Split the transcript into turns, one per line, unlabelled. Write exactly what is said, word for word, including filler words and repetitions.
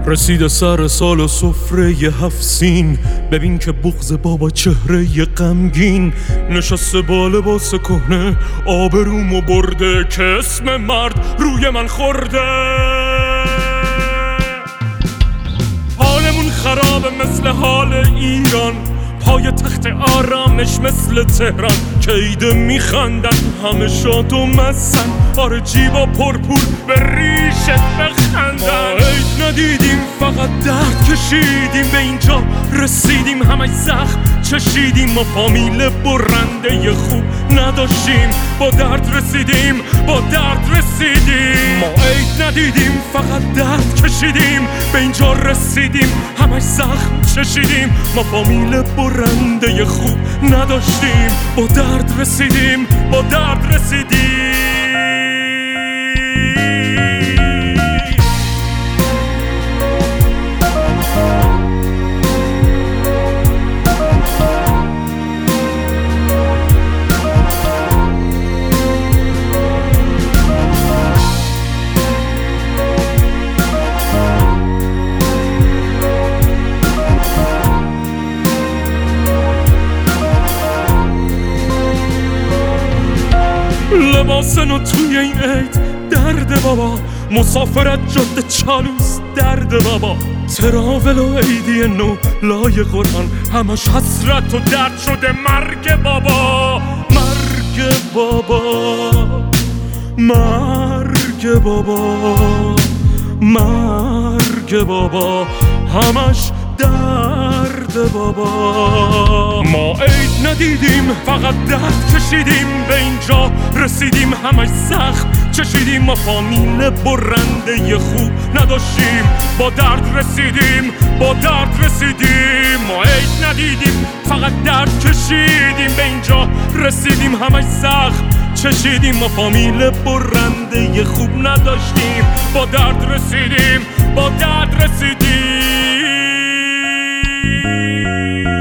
رسید سر سال و سفره هفت سین، ببین که بغض بابا چهره غمگین نشسته با لباس کهنه، آبرومو برده که اسم مرد روی من خورده. حالمون خرابه مثل حال ایران، پای تخت آرامش مثل تهران که ایده میخندن همه شاد و مزن، آره جیبا پرپور به ریشت بخندن. ما عید ندیدیم فقط درد کشیدیم، به اینجا رسیدیم همش زخم چشیدیم. ما فامیل برنده خوب نداشتیم، با درد رسیدیم با درد رسیدیم. ما عید ندیدیم فقط درد کشیدیم، به اینجا رسیدیم همش زخم چشیدیم. ما فامیل برنده خوب نداشتیم، با درد رسیدیم با درد رسیدیم. لباسنو توی این عید درد بابا، مسافرت جاده چالوس درد بابا، تراول و عیدی نو لای قرآن همش حسرت و درد شده. مرگ بابا مرگ بابا مرگ بابا مرگ بابا همش درد بابا. ما عید ندیدیم فقط درد کشیدیم، به اینجا رسیدیم همش زخم چشیدیم. ما فامیل برنده خوب نداشتیم، با درد رسیدیم با درد رسیدیم. ما عید ندیدیم فقط درد کشیدیم، به اینجا رسیدیم همش زخم چشیدیم. ما فامیل برنده خوب نداشتیم، با درد رسیدیم با درد رسیدیم.